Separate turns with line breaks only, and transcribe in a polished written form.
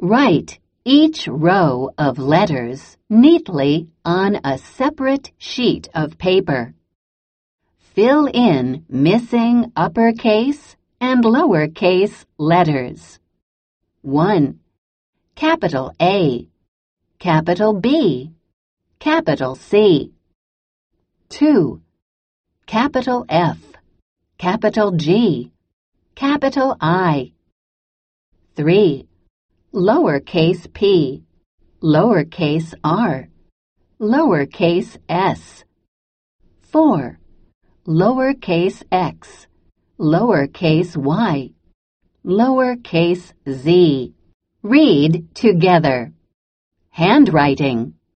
Write each row of letters neatly on a separate sheet of paper. Fill in missing uppercase and lowercase letters. 1. Capital A, capital B, capital C. 2. Capital F, capital G, capital I. 3. Lowercase p, lowercase r, lowercase s. 4. Lowercase x, lowercase y, lowercase z. Read together. Handwriting.